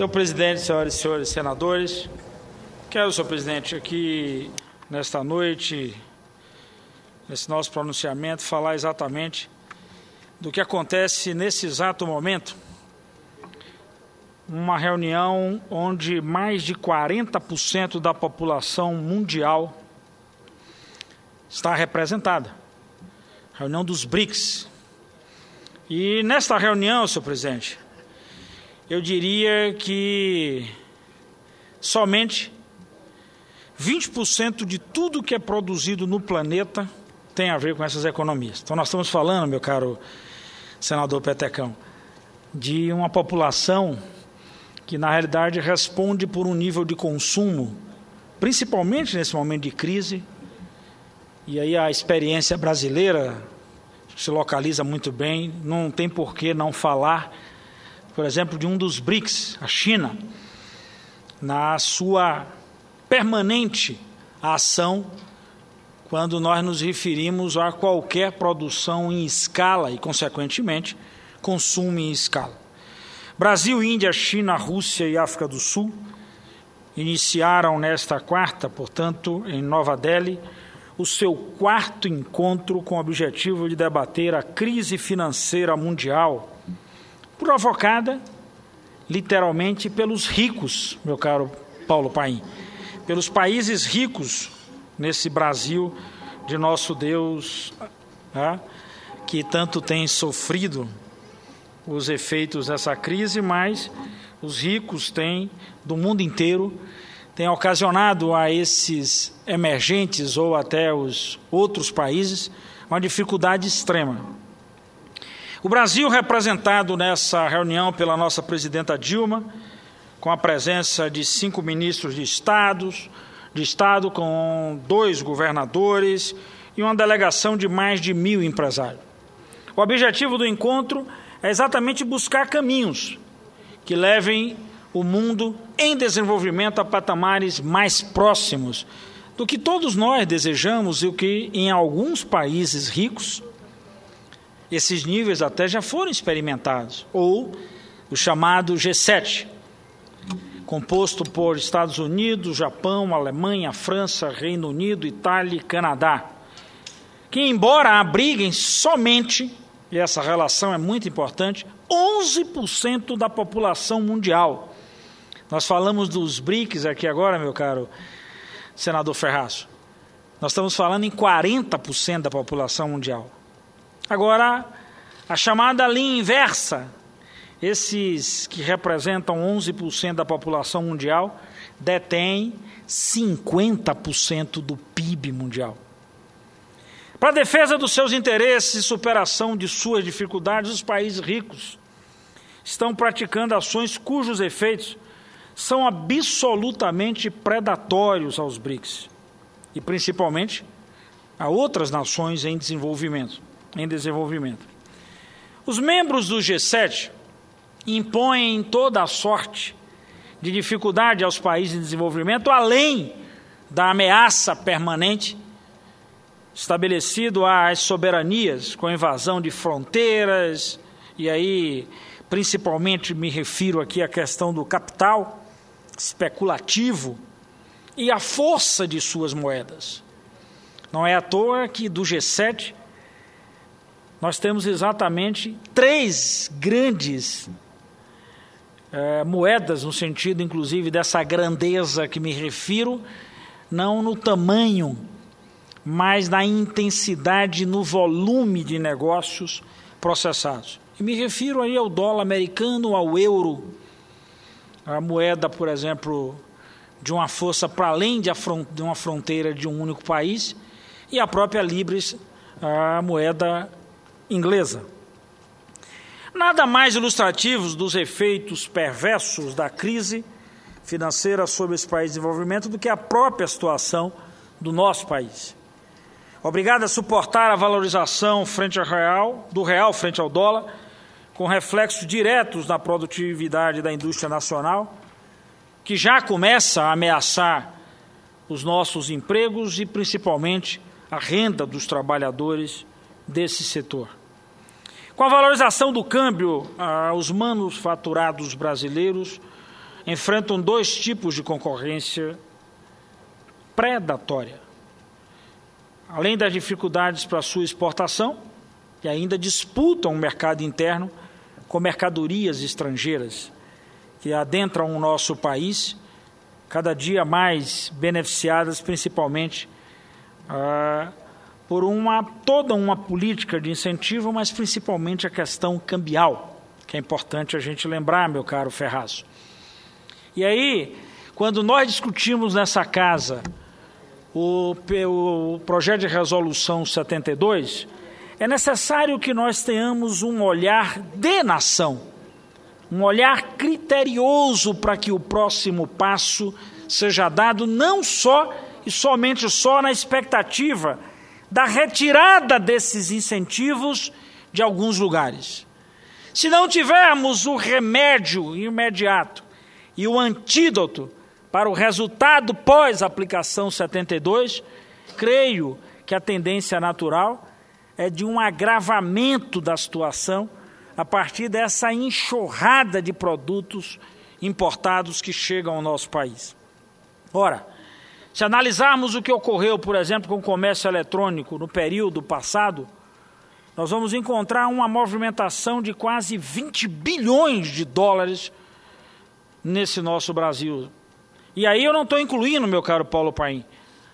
Senhor presidente, senhoras e senhores senadores, quero, senhor presidente, aqui nesta noite, nesse nosso pronunciamento, falar exatamente do que acontece nesse exato momento, uma reunião onde mais de 40% da população mundial está representada, reunião dos BRICS. E nesta reunião, senhor presidente, eu diria que somente 20% de tudo que é produzido no planeta tem a ver com essas economias. Então nós estamos falando, meu caro senador Petecão, de uma população que na realidade responde por um nível de consumo, principalmente nesse momento de crise, e aí a experiência brasileira se localiza muito bem, não tem por que não falar, por exemplo, de um dos BRICS, a China, na sua permanente ação quando nós nos referimos a qualquer produção em escala e, consequentemente, consumo em escala. Brasil, Índia, China, Rússia e África do Sul iniciaram nesta quarta, portanto, em Nova Delhi, o seu quarto encontro com o objetivo de debater a crise financeira mundial, provocada, literalmente, pelos ricos, meu caro Paulo Paim, pelos países ricos nesse Brasil de nosso Deus, que tanto tem sofrido os efeitos dessa crise, mas os ricos têm, do mundo inteiro, têm ocasionado a esses emergentes ou até os outros países uma dificuldade extrema. O Brasil, representado nessa reunião pela nossa presidenta Dilma, com a presença de 5 ministros de Estado, com 2 governadores e uma delegação de mais de 1.000 empresários. O objetivo do encontro é exatamente buscar caminhos que levem o mundo em desenvolvimento a patamares mais próximos do que todos nós desejamos e o que em alguns países ricos esses níveis até já foram experimentados, ou o chamado G7, composto por Estados Unidos, Japão, Alemanha, França, Reino Unido, Itália e Canadá, que embora abriguem somente, e essa relação é muito importante, 11% da população mundial. Nós falamos dos BRICS aqui agora, meu caro senador Ferraz. Nós estamos falando em 40% da população mundial. Agora, a chamada linha inversa, esses que representam 11% da população mundial, detêm 50% do PIB mundial. Para a defesa dos seus interesses e superação de suas dificuldades, os países ricos estão praticando ações cujos efeitos são absolutamente predatórios aos BRICS e, principalmente, a outras nações em desenvolvimento. Os membros do G7 impõem toda a sorte de dificuldade aos países em desenvolvimento, além da ameaça permanente estabelecido às soberanias, com invasão de fronteiras, e aí principalmente me refiro aqui à questão do capital especulativo e a força de suas moedas. Não é à toa que do G7 nós temos exatamente 3 grandes moedas, no sentido, inclusive, dessa grandeza que me refiro, não no tamanho, mas na intensidade, no volume de negócios processados. E me refiro aí ao dólar americano, ao euro, a moeda, por exemplo, de uma força para além de uma fronteira de um único país, e a própria Libra, a moeda inglesa. Nada mais ilustrativo dos efeitos perversos da crise financeira sobre esse país de desenvolvimento do que a própria situação do nosso país. Obrigado a suportar a valorização do real frente ao dólar, com reflexos diretos na produtividade da indústria nacional, que já começa a ameaçar os nossos empregos e, principalmente, a renda dos trabalhadores desse setor. Com a valorização do câmbio, os manufaturados brasileiros enfrentam dois tipos de concorrência predatória. Além das dificuldades para a sua exportação, e ainda disputam o mercado interno com mercadorias estrangeiras que adentram o nosso país, cada dia mais beneficiadas principalmente por toda uma política de incentivo, mas principalmente a questão cambial, que é importante a gente lembrar, meu caro Ferraz. E aí, quando nós discutimos nessa casa o projeto de resolução 72, é necessário que nós tenhamos um olhar de nação, um olhar criterioso para que o próximo passo seja dado não só e somente na expectativa da retirada desses incentivos de alguns lugares. Se não tivermos o remédio imediato e o antídoto para o resultado pós-aplicação 72, creio que a tendência natural é de um agravamento da situação a partir dessa enxurrada de produtos importados que chegam ao nosso país. Ora, se analisarmos o que ocorreu, por exemplo, com o comércio eletrônico no período passado, nós vamos encontrar uma movimentação de quase 20 bilhões de dólares nesse nosso Brasil. E aí eu não estou incluindo, meu caro Paulo Paim,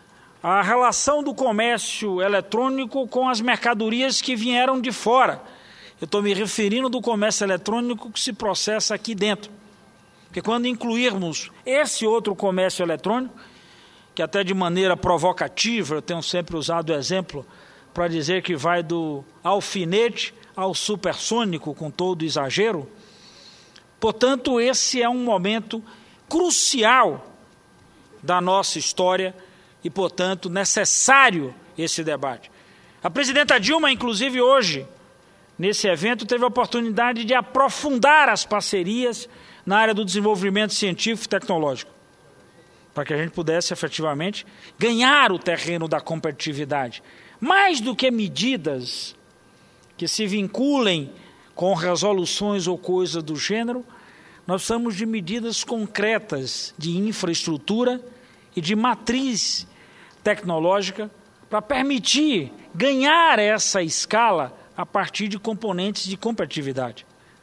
a relação do comércio eletrônico com as mercadorias que vieram de fora. Eu estou me referindo do comércio eletrônico que se processa aqui dentro. Porque quando incluirmos esse outro comércio eletrônico, que até de maneira provocativa, eu tenho sempre usado o exemplo para dizer que vai do alfinete ao supersônico, com todo exagero. Portanto, esse é um momento crucial da nossa história e, portanto, necessário esse debate. A presidenta Dilma, inclusive hoje, nesse evento, teve a oportunidade de aprofundar as parcerias na área do desenvolvimento científico e tecnológico, para que a gente pudesse, efetivamente, ganhar o terreno da competitividade. Mais do que medidas que se vinculem com resoluções ou coisas do gênero, nós precisamos de medidas concretas de infraestrutura e de matriz tecnológica para permitir ganhar essa escala a partir de componentes de competitividade.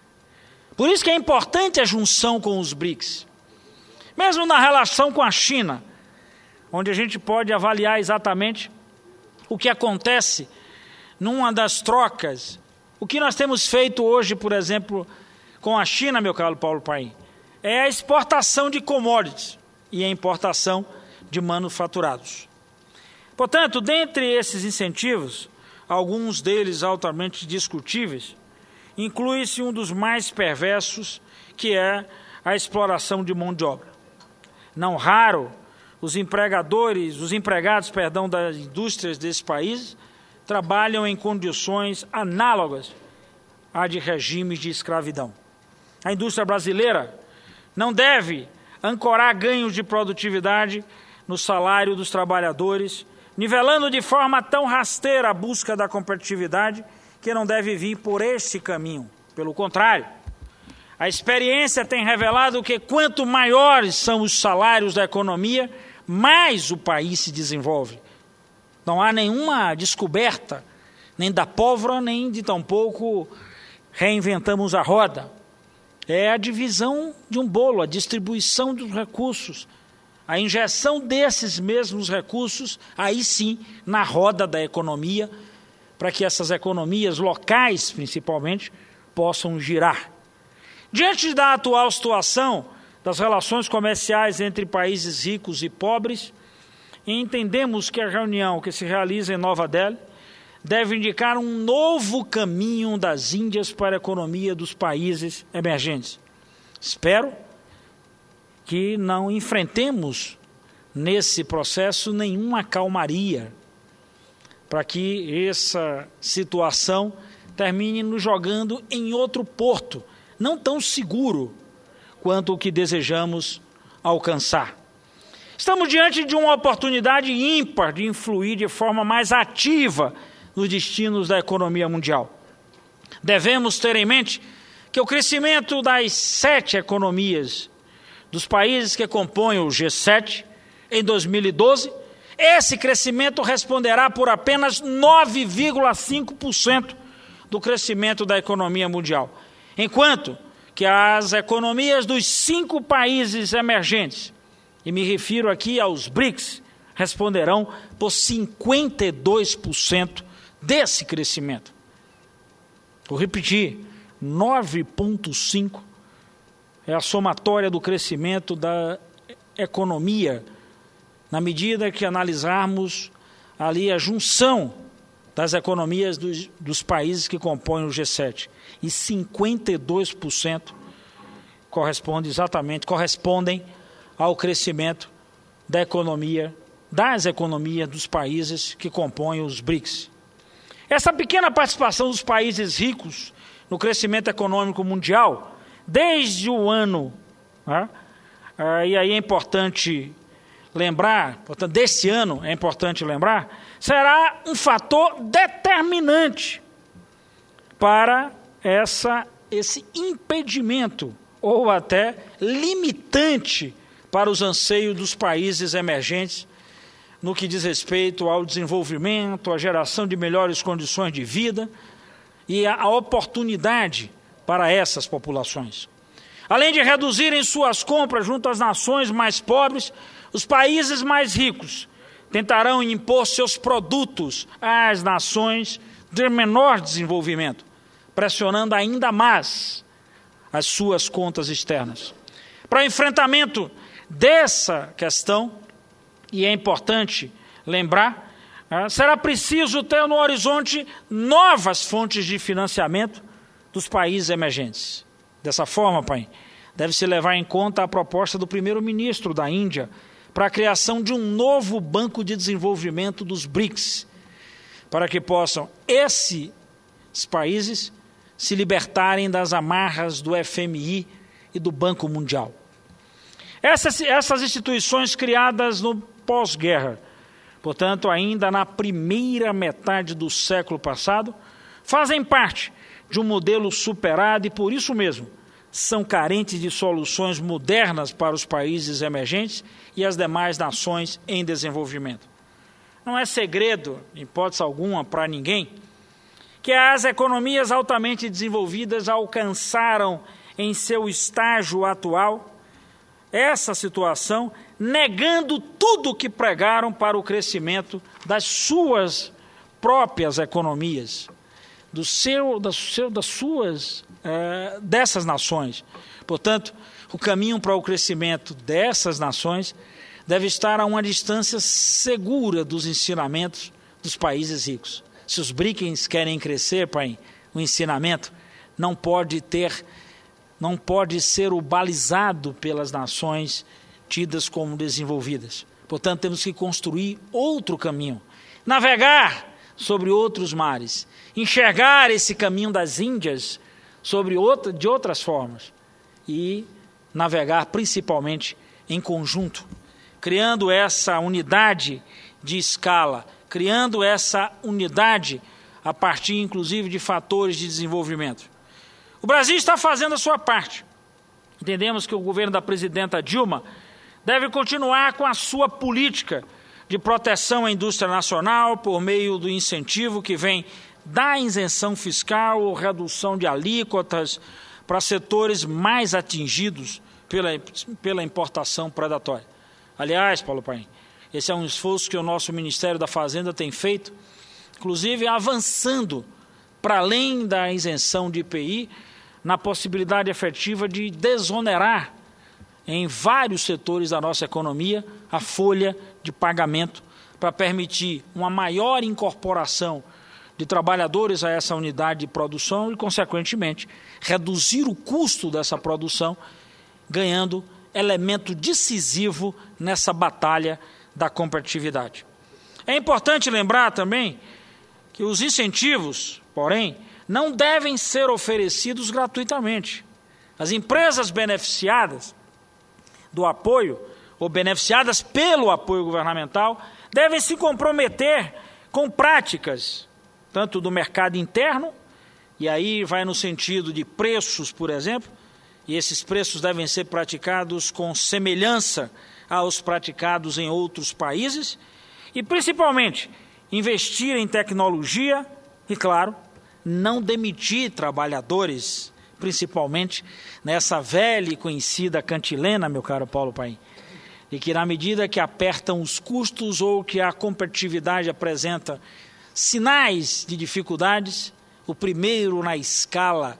Por isso que é importante a junção com os BRICS. Mesmo na relação com a China, onde a gente pode avaliar exatamente o que acontece numa das trocas. O que nós temos feito hoje, por exemplo, com a China, meu caro Paulo Paim, é a exportação de commodities e a importação de manufaturados. Portanto, dentre esses incentivos, alguns deles altamente discutíveis, inclui-se um dos mais perversos, que é a exploração de mão de obra. Não raro, os empregados das indústrias desse país trabalham em condições análogas à de regimes de escravidão. A indústria brasileira não deve ancorar ganhos de produtividade no salário dos trabalhadores, nivelando de forma tão rasteira a busca da competitividade, que não deve vir por esse caminho. Pelo contrário, a experiência tem revelado que quanto maiores são os salários da economia, mais o país se desenvolve. Não há nenhuma descoberta, nem da pólvora, nem de tampouco reinventamos a roda. É a divisão de um bolo, a distribuição dos recursos, a injeção desses mesmos recursos, aí sim, na roda da economia, para que essas economias locais, principalmente, possam girar. Diante da atual situação das relações comerciais entre países ricos e pobres, entendemos que a reunião que se realiza em Nova Delhi deve indicar um novo caminho das Índias para a economia dos países emergentes. Espero que não enfrentemos nesse processo nenhuma calmaria, para que essa situação termine nos jogando em outro porto, não tão seguro quanto o que desejamos alcançar. Estamos diante de uma oportunidade ímpar de influir de forma mais ativa nos destinos da economia mundial. Devemos ter em mente que o crescimento das 7 economias dos países que compõem o G7 em 2012, esse crescimento responderá por apenas 9,5% do crescimento da economia mundial, enquanto que as economias dos 5 países emergentes, e me refiro aqui aos BRICS, responderão por 52% desse crescimento. Vou repetir, 9,5% é a somatória do crescimento da economia, na medida que analisarmos ali a junção das economias dos países que compõem o G7. E 52% correspondem ao crescimento das economias dos países que compõem os BRICS. Essa pequena participação dos países ricos no crescimento econômico mundial, desde o ano, e aí é importante lembrar, portanto, desse ano é importante lembrar, será um fator determinante para esse impedimento ou até limitante para os anseios dos países emergentes no que diz respeito ao desenvolvimento, à geração de melhores condições de vida e a oportunidade para essas populações. Além de reduzirem suas compras junto às nações mais pobres, os países mais ricos tentarão impor seus produtos às nações de menor desenvolvimento, pressionando ainda mais as suas contas externas. Para enfrentamento dessa questão, e é importante lembrar, será preciso ter no horizonte novas fontes de financiamento dos países emergentes. Dessa forma, pai, deve-se levar em conta a proposta do primeiro-ministro da Índia para a criação de um novo banco de desenvolvimento dos BRICS, para que possam esses países se libertarem das amarras do FMI e do Banco Mundial. Essas instituições criadas no pós-guerra, portanto, ainda na primeira metade do século passado, fazem parte de um modelo superado e, por isso mesmo, são carentes de soluções modernas para os países emergentes e as demais nações em desenvolvimento. Não é segredo, em hipótese alguma, para ninguém, que as economias altamente desenvolvidas alcançaram em seu estágio atual essa situação, negando tudo o que pregaram para o crescimento das suas próprias economias, dessas nações. Portanto, o caminho para o crescimento dessas nações deve estar a uma distância segura dos ensinamentos dos países ricos. Se os BRICS querem crescer, pai, o ensinamento não pode ser o balizado pelas nações tidas como desenvolvidas. Portanto, temos que construir outro caminho, navegar sobre outros mares, enxergar esse caminho das Índias de outras formas e navegar principalmente em conjunto, criando essa unidade de escala, criando essa unidade a partir, inclusive, de fatores de desenvolvimento. O Brasil está fazendo a sua parte. Entendemos que o governo da presidenta Dilma deve continuar com a sua política de proteção à indústria nacional por meio do incentivo que vem da isenção fiscal ou redução de alíquotas para setores mais atingidos pela importação predatória. Aliás, Paulo Paim, esse é um esforço que o nosso Ministério da Fazenda tem feito, inclusive avançando para além da isenção de IPI, na possibilidade efetiva de desonerar em vários setores da nossa economia a folha de pagamento para permitir uma maior incorporação de trabalhadores a essa unidade de produção e, consequentemente, reduzir o custo dessa produção, ganhando elemento decisivo nessa batalha da competitividade. É importante lembrar também que os incentivos, porém, não devem ser oferecidos gratuitamente. As empresas beneficiadas do apoio, ou beneficiadas pelo apoio governamental, devem se comprometer com práticas, tanto do mercado interno, e aí vai no sentido de preços, por exemplo, e esses preços devem ser praticados com semelhança aos praticados em outros países, e principalmente investir em tecnologia e, claro, não demitir trabalhadores, principalmente nessa velha e conhecida cantilena, meu caro Paulo Paim, de que na medida que apertam os custos ou que a competitividade apresenta sinais de dificuldades, o primeiro na escala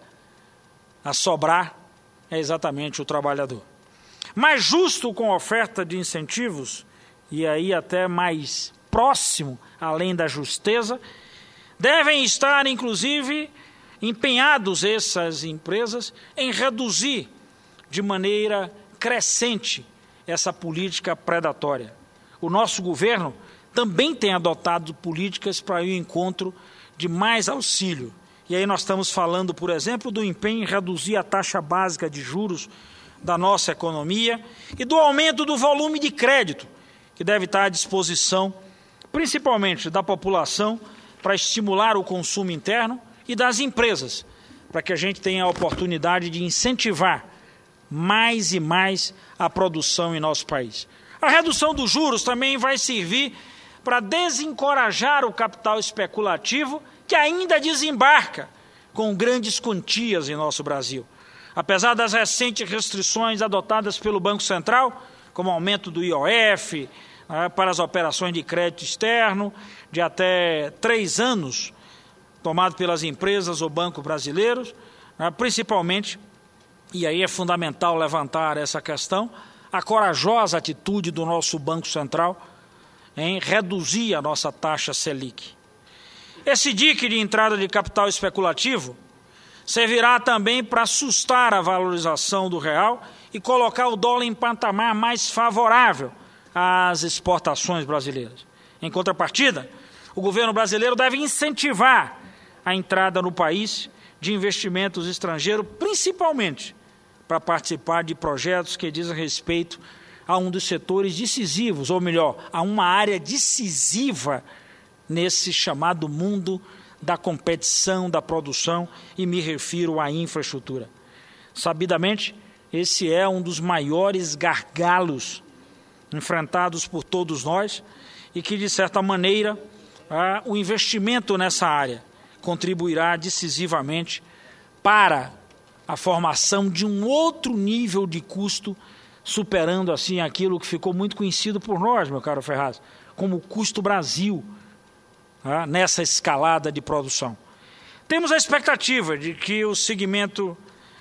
a sobrar é exatamente o trabalhador. Mais justo com oferta de incentivos, e aí até mais próximo, além da justeza, devem estar, inclusive, empenhados essas empresas em reduzir de maneira crescente essa política predatória. O nosso governo também tem adotado políticas para o encontro de mais auxílio. E aí nós estamos falando, por exemplo, do empenho em reduzir a taxa básica de juros da nossa economia e do aumento do volume de crédito, que deve estar à disposição, principalmente da população, para estimular o consumo interno e das empresas, para que a gente tenha a oportunidade de incentivar mais e mais a produção em nosso país. A redução dos juros também vai servir para desencorajar o capital especulativo que ainda desembarca com grandes quantias em nosso Brasil. Apesar das recentes restrições adotadas pelo Banco Central, como aumento do IOF, para as operações de crédito externo, de até 3 anos, tomado pelas empresas ou bancos brasileiros, principalmente, e aí é fundamental levantar essa questão, a corajosa atitude do nosso Banco Central em reduzir a nossa taxa Selic. Esse dique de entrada de capital especulativo servirá também para assustar a valorização do real e colocar o dólar em patamar mais favorável às exportações brasileiras. Em contrapartida, o governo brasileiro deve incentivar a entrada no país de investimentos estrangeiros, principalmente para participar de projetos que dizem respeito a um dos setores decisivos, ou melhor, a uma área decisiva nesse chamado mundo da competição, da produção, e me refiro à infraestrutura. Sabidamente, esse é um dos maiores gargalos enfrentados por todos nós e que, de certa maneira, o investimento nessa área contribuirá decisivamente para a formação de um outro nível de custo, superando assim aquilo que ficou muito conhecido por nós, meu caro Ferraz, como o custo Brasil, nessa escalada de produção. Temos a expectativa de que o segmento,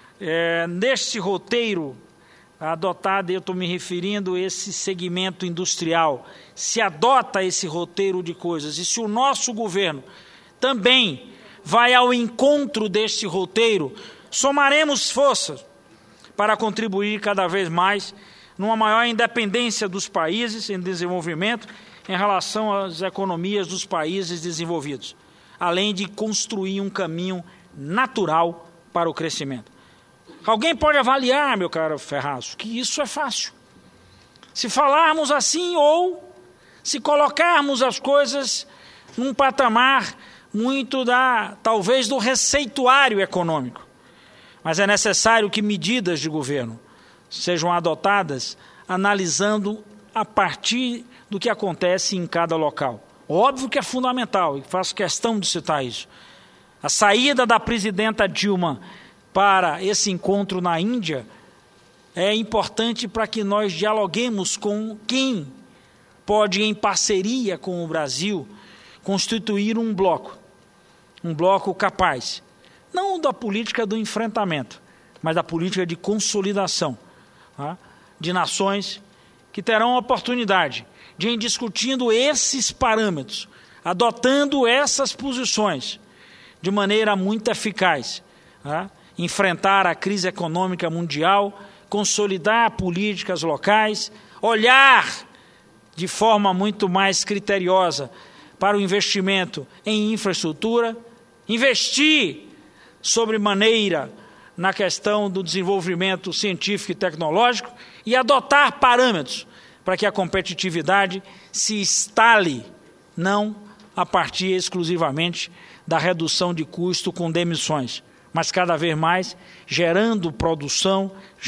neste roteiro adotado, eu estou me referindo a esse segmento industrial, se adota esse roteiro de coisas, e se o nosso governo também vai ao encontro deste roteiro, somaremos forças para contribuir cada vez mais numa maior independência dos países em desenvolvimento em relação às economias dos países desenvolvidos, além de construir um caminho natural para o crescimento. Alguém pode avaliar, meu caro Ferraz, que isso é fácil. Se falarmos assim ou se colocarmos as coisas num patamar muito talvez do receituário econômico. Mas é necessário que medidas de governo sejam adotadas analisando a partir do que acontece em cada local. Óbvio que é fundamental, e faço questão de citar isso. A saída da presidenta Dilma para esse encontro na Índia é importante para que nós dialoguemos com quem pode, em parceria com o Brasil, constituir um bloco capaz, não da política do enfrentamento, mas da política de consolidação, de nações que terão a oportunidade de, em discutindo esses parâmetros, adotando essas posições de maneira muito eficaz, enfrentar a crise econômica mundial, consolidar políticas locais, olhar de forma muito mais criteriosa para o investimento em infraestrutura, investir sobremaneira na questão do desenvolvimento científico e tecnológico e adotar parâmetros para que a competitividade se instale, não a partir exclusivamente da redução de custo com demissões, mas cada vez mais gerando produção,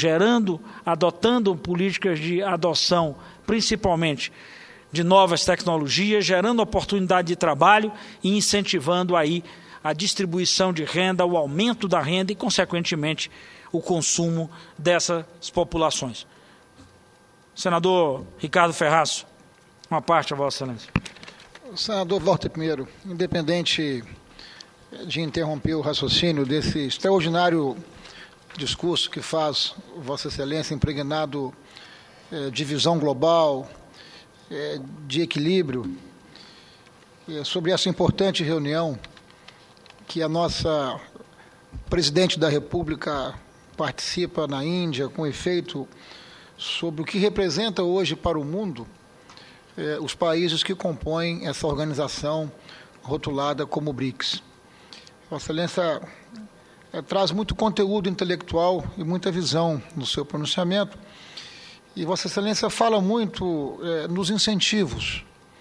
adotando políticas de adoção, principalmente de novas tecnologias, gerando oportunidade de trabalho e incentivando aí a distribuição de renda, o aumento da renda e, consequentemente, o consumo dessas populações. Senador Ricardo Ferraz, uma parte a Vossa Excelência. Senador Walter Pinheiro, independente de interromper o raciocínio desse extraordinário discurso que faz Vossa Excelência, impregnado de visão global, de equilíbrio, sobre essa importante reunião que a nossa Presidente da República participa na Índia, com efeito sobre o que representa hoje para o mundo os países que compõem essa organização rotulada como BRICS. Vossa Excelência traz muito conteúdo intelectual e muita visão no seu pronunciamento, e Vossa Excelência fala muito nos incentivos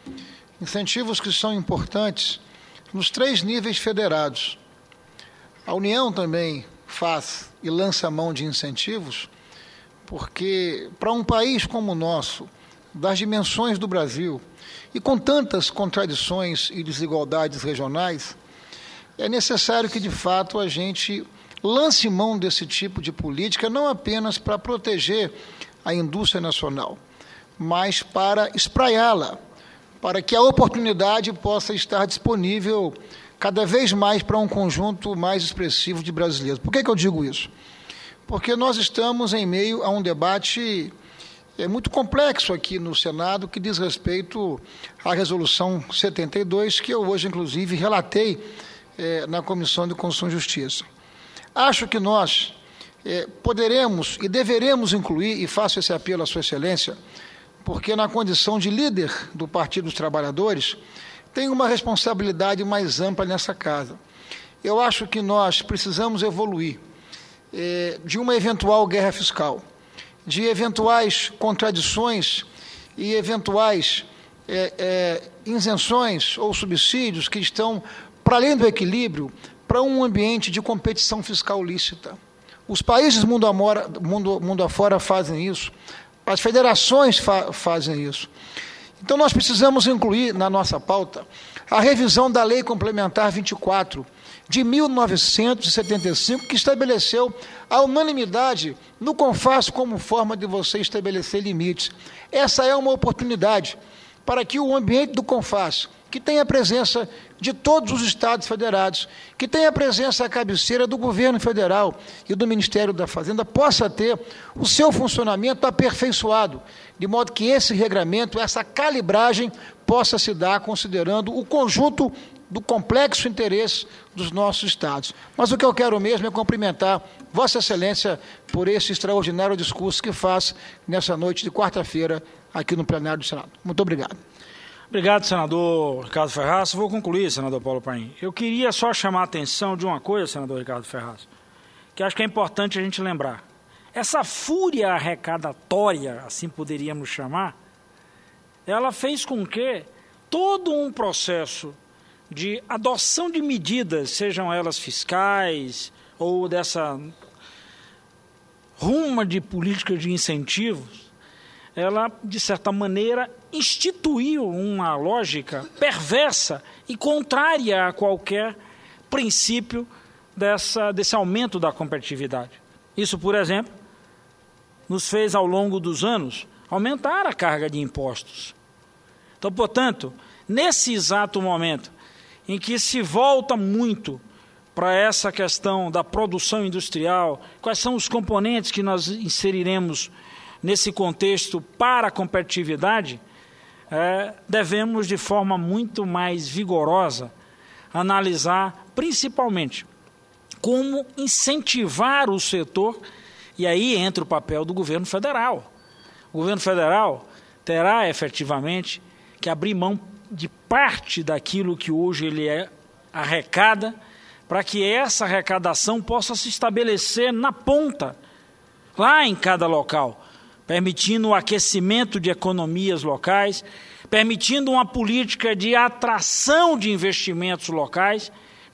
que são importantes nos 3 níveis federados. A União também faz e lança mão de incentivos, porque para um país como o nosso, das dimensões do Brasil, e com tantas contradições e desigualdades regionais, é necessário que, de fato, a gente lance mão desse tipo de política, não apenas para proteger a indústria nacional, mas para espraiá-la, para que a oportunidade possa estar disponível cada vez mais para um conjunto mais expressivo de brasileiros. Por que eu digo isso? Porque nós estamos em meio a um debate muito complexo aqui no Senado, que diz respeito à Resolução 72, que eu hoje, inclusive, relatei na Comissão de Constituição e Justiça. Acho que nós poderemos e deveremos incluir, e faço esse apelo à Sua Excelência, porque na condição de líder do Partido dos Trabalhadores, tenho uma responsabilidade mais ampla nessa casa. Eu acho que nós precisamos evoluir de uma eventual guerra fiscal, de eventuais contradições e eventuais isenções ou subsídios que estão para além do equilíbrio, para um ambiente de competição fiscal lícita. Os países mundo afora fazem isso, as federações fazem isso. Então, nós precisamos incluir na nossa pauta a revisão da Lei Complementar 24, de 1975, que estabeleceu a unanimidade no CONFAS como forma de você estabelecer limites. Essa é uma oportunidade para que o ambiente do CONFAS, que tenha a presença de todos os estados federados, que tenha a presença à cabeceira do governo federal e do Ministério da Fazenda, possa ter o seu funcionamento aperfeiçoado, de modo que esse regramento, essa calibragem, possa se dar considerando o conjunto do complexo interesse dos nossos estados. Mas o que eu quero mesmo é cumprimentar Vossa Excelência por esse extraordinário discurso que faz nessa noite de quarta-feira aqui no plenário do Senado. Muito obrigado. Obrigado, senador Ricardo Ferraz. Vou concluir, senador Paulo Paim. Eu queria só chamar a atenção de uma coisa, senador Ricardo Ferraz, que acho que é importante a gente lembrar. Essa fúria arrecadatória, assim poderíamos chamar, ela fez com que todo um processo de adoção de medidas, sejam elas fiscais ou dessa ruma de políticas de incentivos, ela, de certa maneira, instituiu uma lógica perversa e contrária a qualquer princípio desse aumento da competitividade. Isso, por exemplo, nos fez, ao longo dos anos, aumentar a carga de impostos. Então, portanto, nesse exato momento em que se volta muito para essa questão da produção industrial, quais são os componentes que nós inseriremos nesse contexto para a competitividade, devemos, de forma muito mais vigorosa, analisar principalmente como incentivar o setor, e aí entra o papel do governo federal. O governo federal terá efetivamente que abrir mão de parte daquilo que hoje ele arrecada, para que essa arrecadação possa se estabelecer na ponta, lá em cada local, permitindo o aquecimento de economias locais, permitindo uma política de atração de investimentos locais,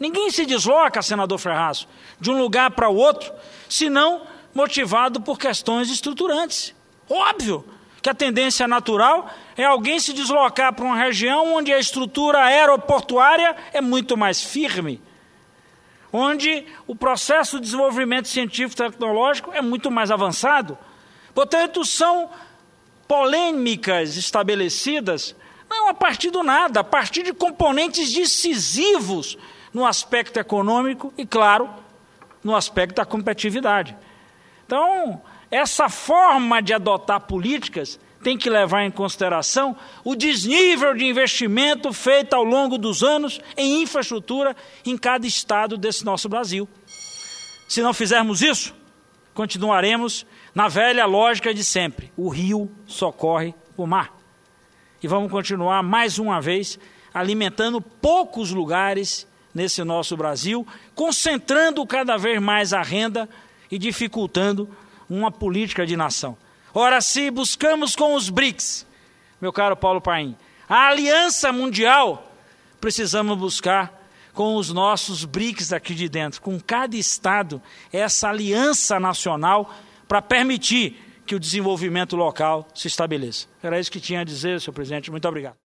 Ninguém se desloca, senador Ferraz, de um lugar para o outro, senão motivado por questões estruturantes. Óbvio que a tendência natural é alguém se deslocar para uma região onde a estrutura aeroportuária é muito mais firme, onde o processo de desenvolvimento científico e tecnológico é muito mais avançado. Portanto, são polêmicas estabelecidas, não a partir do nada, a partir de componentes decisivos no aspecto econômico e, claro, no aspecto da competitividade. Então, essa forma de adotar políticas tem que levar em consideração o desnível de investimento feito ao longo dos anos em infraestrutura em cada estado desse nosso Brasil. Se não fizermos isso, continuaremos na velha lógica de sempre: o rio só corre o mar. E vamos continuar, mais uma vez, alimentando poucos lugares nesse nosso Brasil, concentrando cada vez mais a renda e dificultando uma política de nação. Ora, se buscamos com os BRICS, meu caro Paulo Paim, a aliança mundial, precisamos buscar com os nossos BRICS aqui de dentro, com cada estado, essa aliança nacional para permitir que o desenvolvimento local se estabeleça. Era isso que tinha a dizer, senhor presidente. Muito obrigado.